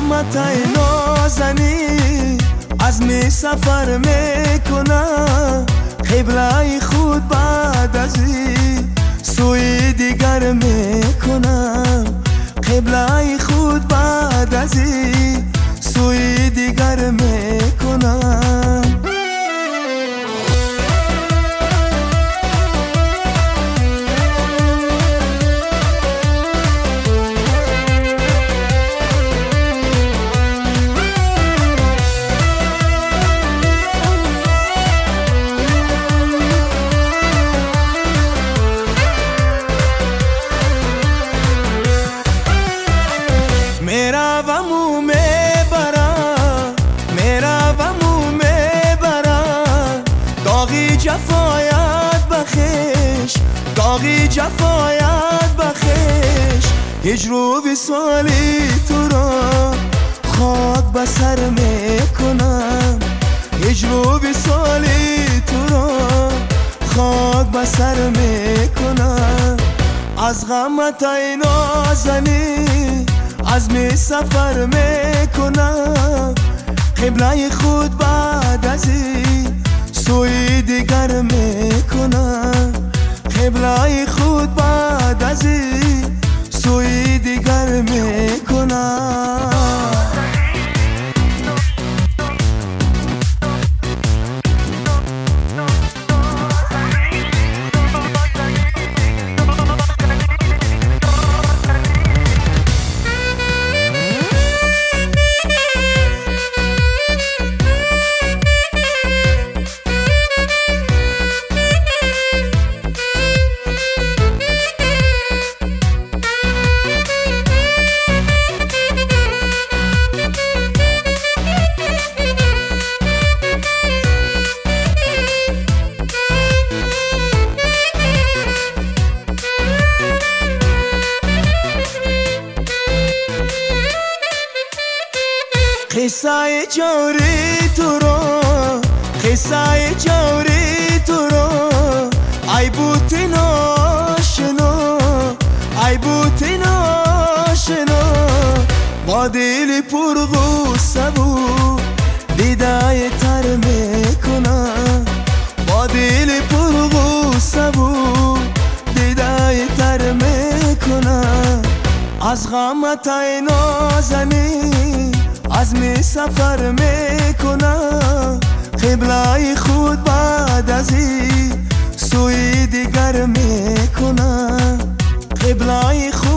غمت ای نازنی عزم سفر میکنم قبله خود بعد از این سوی دیگر میکنم قبله خود بعد از این سوی دیگر میکنم میروم و میبرم میروم و میبرم داغی جفایت بخش داغی جفایت بخش هجر و وصالی تو را خاک بسر میکنم هجر و وصالی تو را خاک بسر میکنم از غمت ای نازنی عزم سفر میکنم قبله خود بعد از این سوی دیگر میکنم قبله خود بعد از این سوی دیگر میکنم قصه جوری تو رو قصه جوری تو رو ای بوتی ناشنو ای بوتی ناشنو با دلی پر غصه بود دیده تر میکنم با دلی پر غصه بود دیده تر میکنم از غمت ای نازنی عزم سفر میکنم قبله خود بعد از این سوی دیگر میکنم قبله خود